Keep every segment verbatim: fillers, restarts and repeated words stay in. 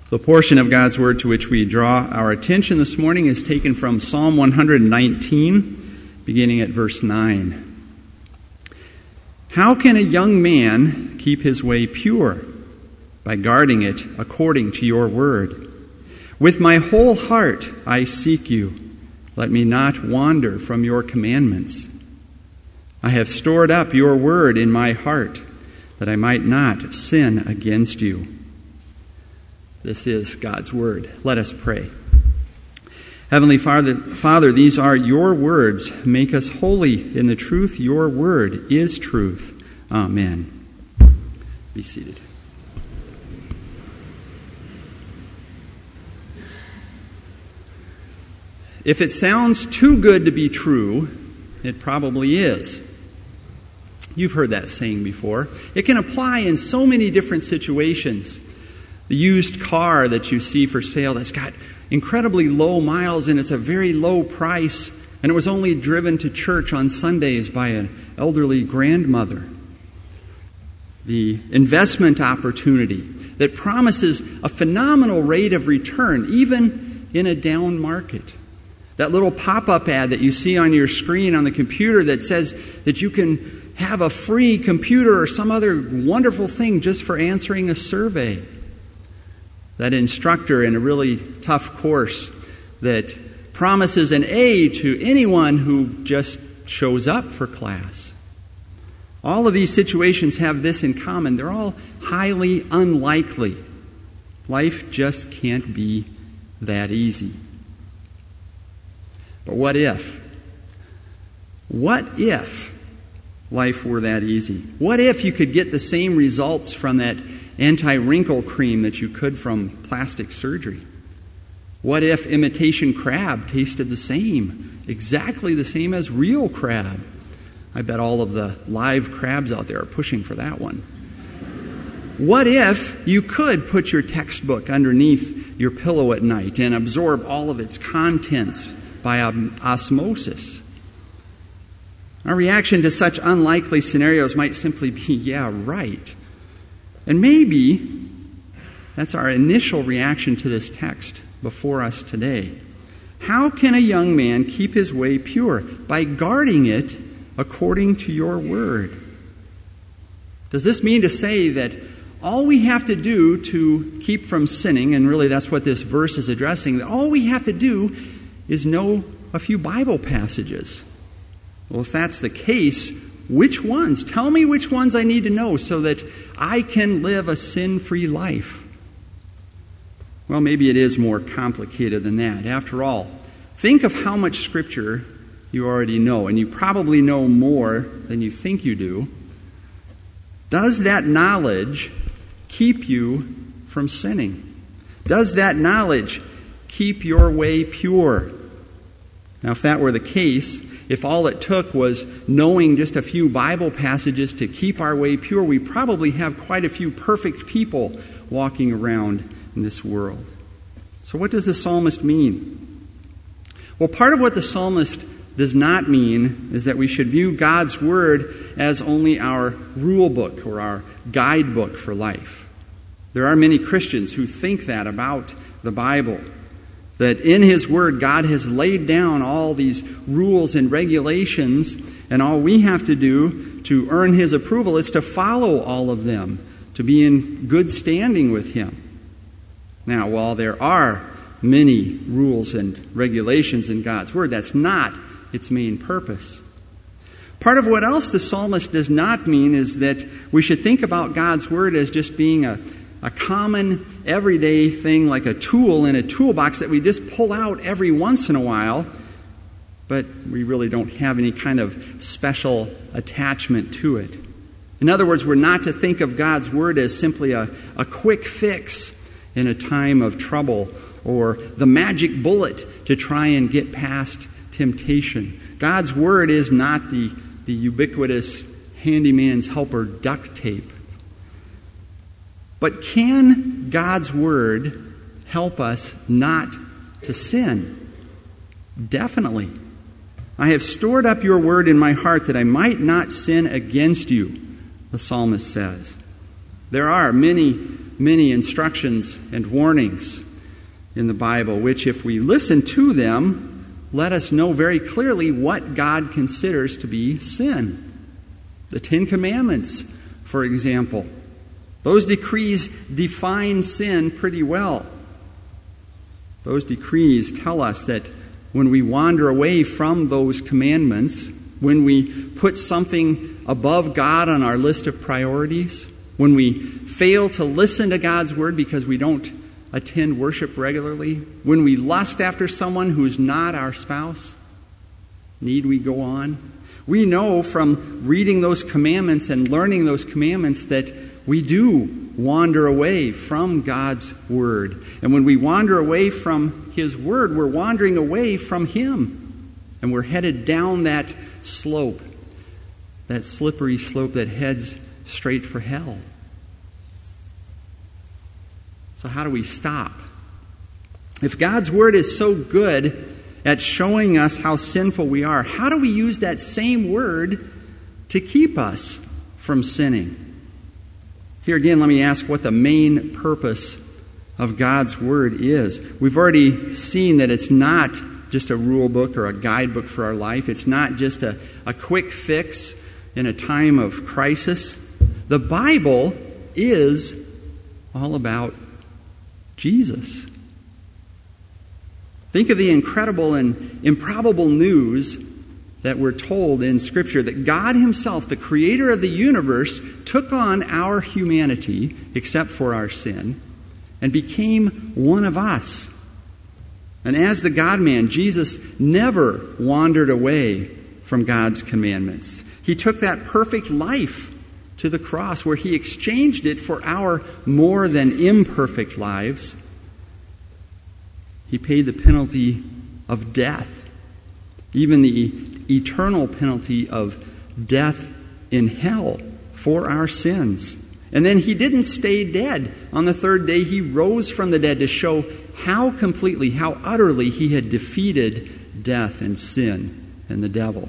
The portion of God's Word to which we draw our attention this morning is taken from Psalm one nineteen, beginning at verse nine. How can a young man keep his way pure? By guarding it according to your word. With my whole heart I seek you. Let me not wander from your commandments. I have stored up your word in my heart, that I might not sin against you. This is God's word. Let us pray. Heavenly Father, Father, these are your words. Make us holy in the truth. Your word is truth. Amen. Be seated. If it sounds too good to be true, it probably is. You've heard that saying before. It can apply in so many different situations. The used car that you see for sale that's got incredibly low miles and it's a very low price, and it was only driven to church on Sundays by an elderly grandmother. The investment opportunity that promises a phenomenal rate of return, even in a down market. That little pop-up ad that you see on your screen on the computer that says that you can have a free computer or some other wonderful thing just for answering a survey. That instructor in a really tough course that promises an A to anyone who just shows up for class. All of these situations have this in common. They're all highly unlikely. Life just can't be that easy. But what if? What if life were that easy? What if you could get the same results from that anti-wrinkle cream that you could from plastic surgery? What if imitation crab tasted the same, exactly the same as real crab? I bet all of the live crabs out there are pushing for that one. What if you could put your textbook underneath your pillow at night and absorb all of its contents by osmosis? Our reaction to such unlikely scenarios might simply be, yeah, right. And maybe that's our initial reaction to this text before us today. How can a young man keep his way pure? By guarding it according to your word. Does this mean to say that all we have to do to keep from sinning, and really that's what this verse is addressing, that all we have to do is know a few Bible passages? Well, if that's the case, which ones? Tell me which ones I need to know so that I can live a sin-free life. Well, maybe it is more complicated than that. After all, think of how much Scripture you already know, and you probably know more than you think you do. Does that knowledge keep you from sinning? Does that knowledge keep your way pure? Now, if that were the case, if all it took was knowing just a few Bible passages to keep our way pure, we probably have quite a few perfect people walking around in this world. So what does the psalmist mean? Well, part of what the psalmist does not mean is that we should view God's word as only our rule book or our guidebook for life. There are many Christians who think that about the Bible, that in His Word, God has laid down all these rules and regulations, and all we have to do to earn His approval is to follow all of them, to be in good standing with Him. Now, while there are many rules and regulations in God's Word, that's not its main purpose. Part of what else the psalmist does not mean is that we should think about God's Word as just being a A common, everyday thing like a tool in a toolbox that we just pull out every once in a while, but we really don't have any kind of special attachment to it. In other words, we're not to think of God's Word as simply a, a quick fix in a time of trouble or the magic bullet to try and get past temptation. God's Word is not the, the ubiquitous handyman's helper duct tape. But can God's Word help us not to sin? Definitely. I have stored up your word in my heart that I might not sin against you, the psalmist says. There are many, many instructions and warnings in the Bible, which if we listen to them, let us know very clearly what God considers to be sin. The Ten Commandments, for example. Those decrees define sin pretty well. Those decrees tell us that when we wander away from those commandments, when we put something above God on our list of priorities, when we fail to listen to God's word because we don't attend worship regularly, when we lust after someone who's not our spouse, need we go on? We know from reading those commandments and learning those commandments that we do wander away from God's word. And when we wander away from his word, we're wandering away from him. And we're headed down that slope, that slippery slope that heads straight for hell. So how do we stop? If God's word is so good at showing us how sinful we are, how do we use that same word to keep us from sinning? Here again, let me ask what the main purpose of God's word is. We've already seen that it's not just a rule book or a guidebook for our life. It's not just a, a quick fix in a time of crisis. The Bible is all about Jesus. Think of the incredible and improbable news that we're told in Scripture that God himself, the creator of the universe, took on our humanity, except for our sin, and became one of us. And as the God-man, Jesus never wandered away from God's commandments. He took that perfect life to the cross where he exchanged it for our more than imperfect lives. He paid the penalty of death, even the eternal penalty of death in hell for our sins. And then he didn't stay dead. On the third day, he rose from the dead to show how completely, how utterly he had defeated death and sin and the devil.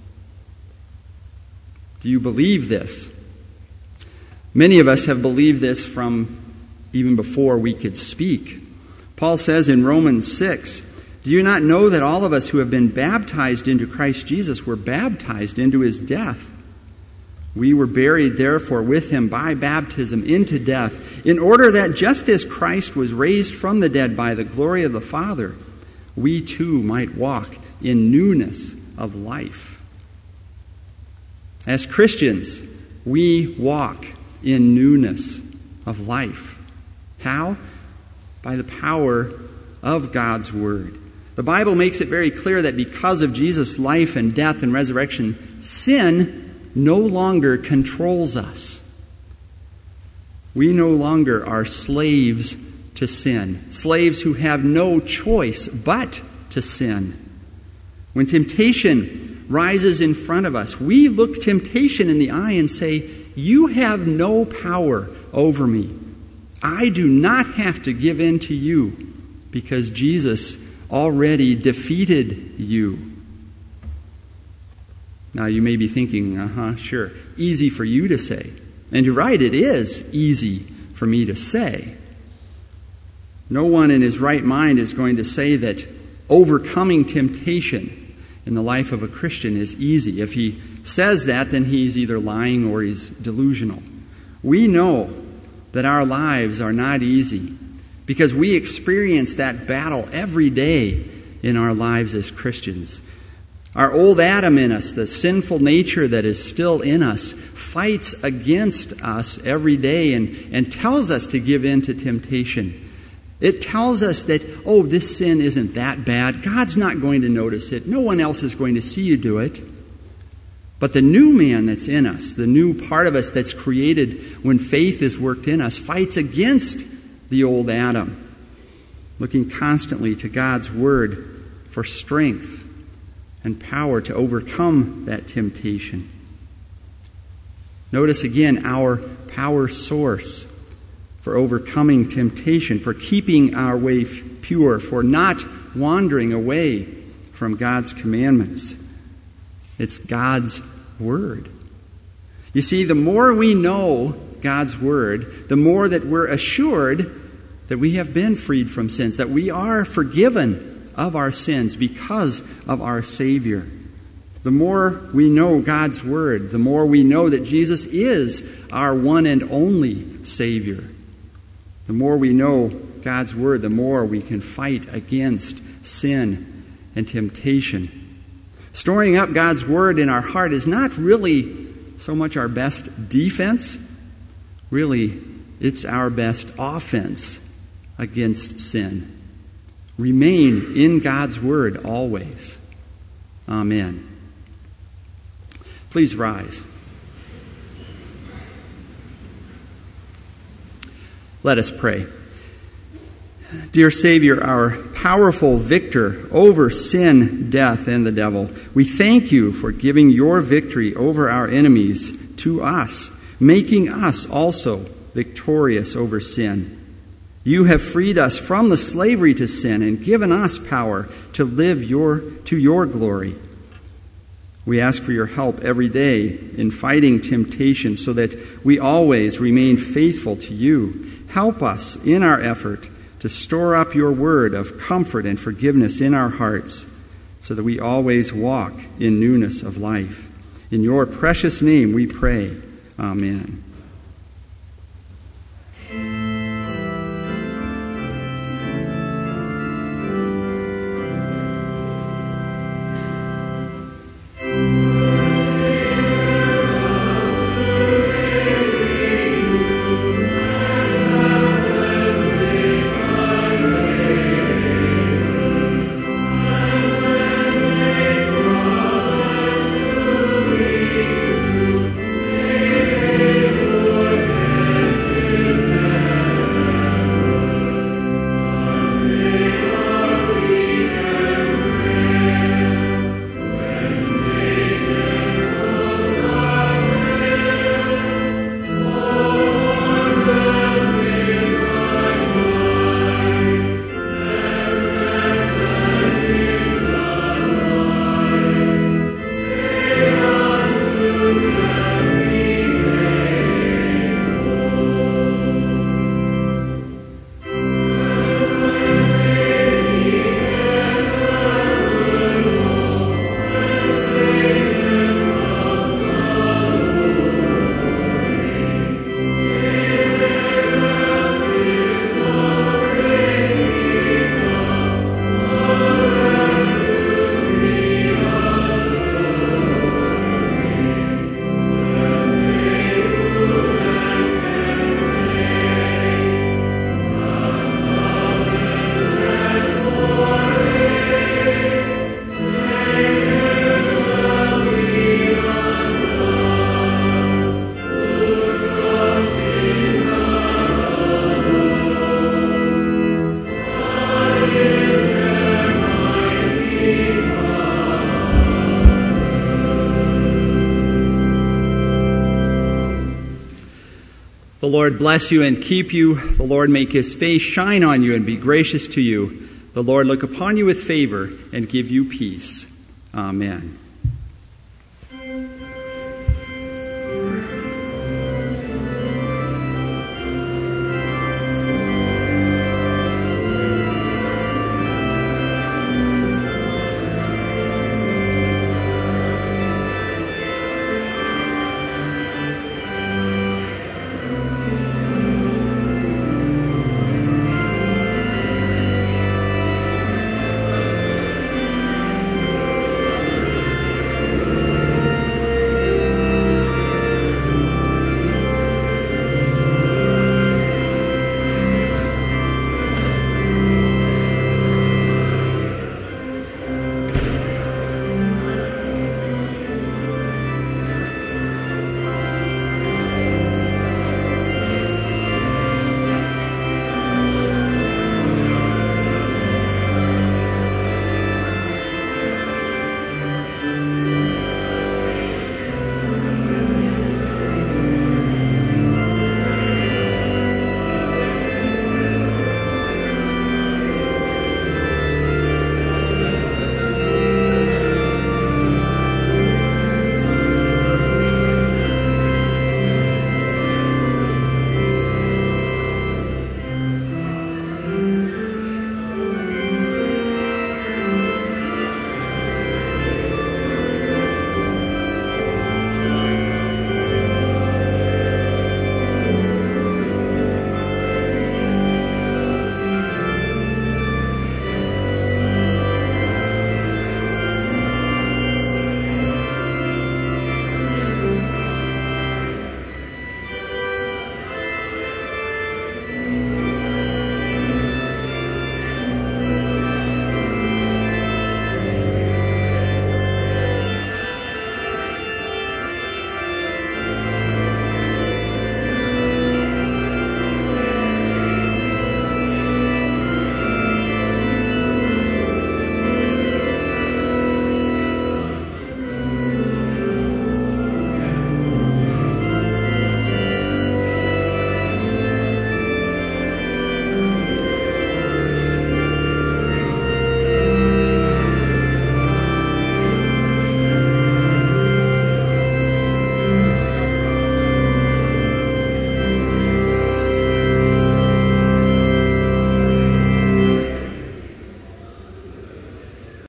Do you believe this? Many of us have believed this from even before we could speak. Paul says in Romans six, "Do you not know that all of us who have been baptized into Christ Jesus were baptized into his death? We were buried, therefore, with him by baptism into death, in order that just as Christ was raised from the dead by the glory of the Father, we too might walk in newness of life." As Christians, we walk in newness of life. How? By the power of God's word. The Bible makes it very clear that because of Jesus' life and death and resurrection, sin no longer controls us. We no longer are slaves to sin, slaves who have no choice but to sin. When temptation rises in front of us, we look temptation in the eye and say, "You have no power over me. I do not have to give in to you because Jesus already defeated you." Now you may be thinking, uh-huh, sure, easy for you to say. And you're right, it is easy for me to say. No one in his right mind is going to say that overcoming temptation in the life of a Christian is easy. If he says that, then he's either lying or he's delusional. We know that our lives are not easy because we experience that battle every day in our lives as Christians. Our old Adam in us, the sinful nature that is still in us, fights against us every day and, and tells us to give in to temptation. It tells us that, oh, this sin isn't that bad. God's not going to notice it. No one else is going to see you do it. But the new man that's in us, the new part of us that's created when faith is worked in us, fights against the old Adam, looking constantly to God's word for strength and power to overcome that temptation. Notice again our power source for overcoming temptation, for keeping our way pure, for not wandering away from God's commandments. It's God's word. You see, the more we know God's Word, the more that we're assured that we have been freed from sins, that we are forgiven of our sins because of our Savior. The more we know God's Word, the more we know that Jesus is our one and only Savior. The more we know God's Word, the more we can fight against sin and temptation. Storing up God's Word in our heart is not really so much our best defense. Really, it's our best offense against sin. Remain in God's Word always. Amen. Please rise. Let us pray. Dear Savior, our powerful victor over sin, death, and the devil, we thank you for giving your victory over our enemies to us, making us also victorious over sin. You have freed us from the slavery to sin and given us power to live your, to your glory. We ask for your help every day in fighting temptation so that we always remain faithful to you. Help us in our effort to store up your word of comfort and forgiveness in our hearts so that we always walk in newness of life. In your precious name we pray. Amen. The Lord bless you and keep you. The Lord make his face shine on you and be gracious to you. The Lord look upon you with favor and give you peace. Amen.